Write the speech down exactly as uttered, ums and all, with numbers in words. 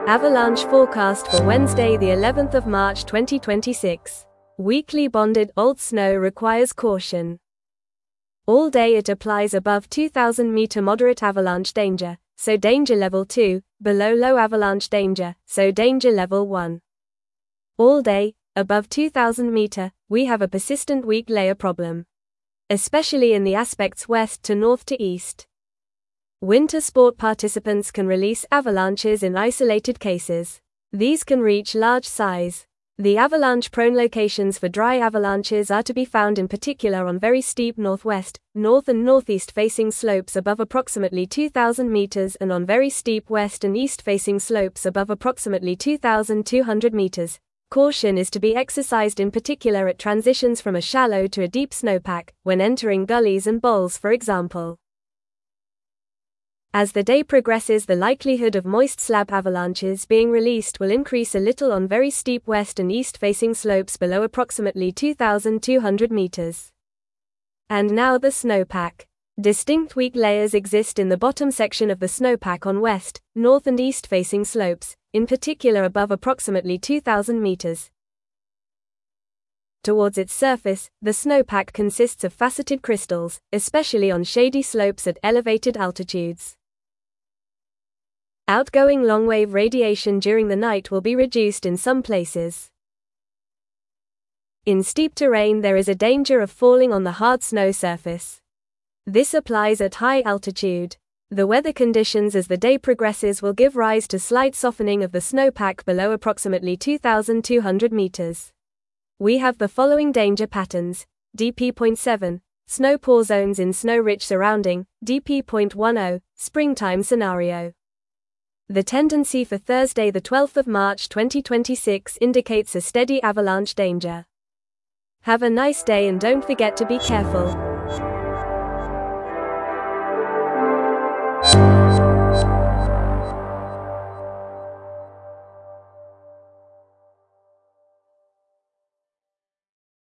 Avalanche forecast for Wednesday, the eleventh of March twenty twenty-six. Weakly bonded old snow requires caution. All day it applies above two thousand meter moderate avalanche danger, so danger level two, below low avalanche danger, so danger level one. All day, above two thousand meter, we have a persistent weak layer problem, especially in the aspects west to north to east. Winter sport participants can release avalanches in isolated cases. These can reach large size. The avalanche-prone locations for dry avalanches are to be found in particular on very steep northwest, north and northeast-facing slopes above approximately two thousand meters and on very steep west and east-facing slopes above approximately two thousand two hundred meters. Caution is to be exercised in particular at transitions from a shallow to a deep snowpack, when entering gullies and bowls for example. As the day progresses, the likelihood of moist slab avalanches being released will increase a little on very steep west and east-facing slopes below approximately two thousand two hundred meters. And now the snowpack. Distinct weak layers exist in the bottom section of the snowpack on west, north and east-facing slopes, in particular above approximately two thousand meters. Towards its surface, the snowpack consists of faceted crystals, especially on shady slopes at elevated altitudes. Outgoing long-wave radiation during the night will be reduced in some places. In steep terrain there is a danger of falling on the hard snow surface. This applies at high altitude. The weather conditions as the day progresses will give rise to slight softening of the snowpack below approximately two thousand two hundred meters. We have the following danger patterns: D P zero point seven, snow pore zones in snow-rich surrounding, D P zero point ten, springtime scenario. The tendency for Thursday the twelfth of March twenty twenty-six indicates a steady avalanche danger. Have a nice day and don't forget to be careful.